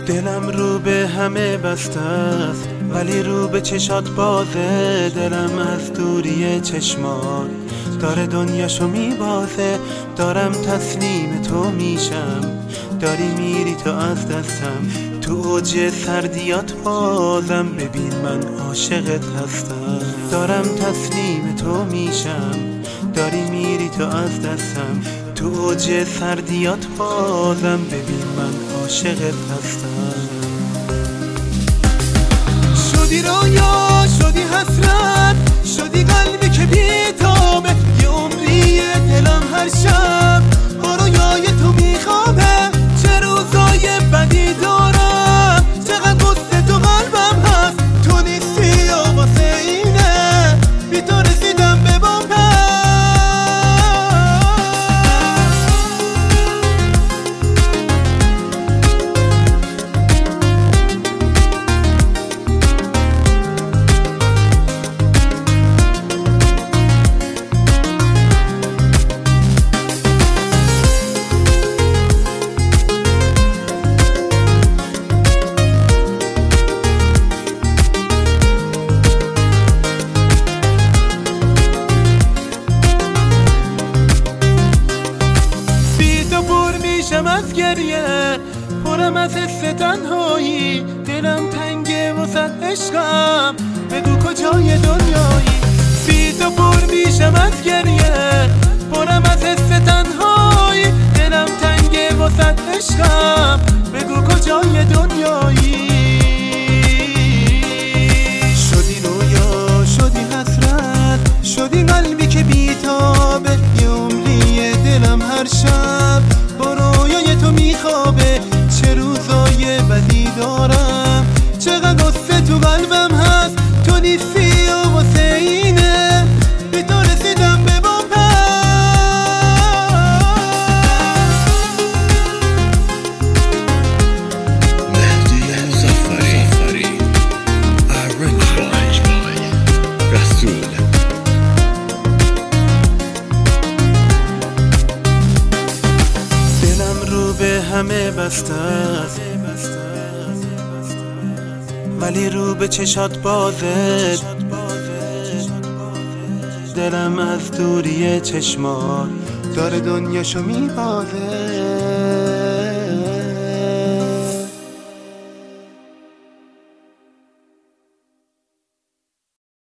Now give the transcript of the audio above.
دلم رو به همه بسته است ولی رو به چشات بازه. دلم از دوری چشمات داره دنیاشو میبازه. دارم تسلیم تو میشم، داری میری تو از دستم. تو اوج سردیات بازم ببین من عاشقت هستم. دارم تسلیم تو میشم، داری میری تو از دستم. تو اوج سردیات بازم ببین من عاشقت هستم. شدی رویا، شدی حسرت، شدی قلبی که بی‌تابه. یه عمری دلم هر شب با رویای تو میخوابه. چه روزای بدی دارم، چقدر غصه تو قلبم هست. تو نیستی و واسه اینه بی تو رسیدم به بام. میشم از گریه، پرم از حس تنهایی. دلم تنگه واسه عشقم، بگو کجای دنیایی. بی تو پر میشم از گریه، پرم از حس تنهایی. دلم تنگه واسه عشقم، بگو کجای دنیایی. شدی رویا، شدی حسرت، شدی قلبی که بی‌تابه. یه عمری دلم هر شب با رویای تو میخوابه. چه روزای بدی دارم، چقدر غصه تو قلبم هست. تو نیستی و واسه اینه بی تو رسیدم به بام. مهدی مظفری ارنج بای رسول. به همه بسته است ولی رو به چشات بازه. دلم از دوری چشمات داره دنیاشو میبازه.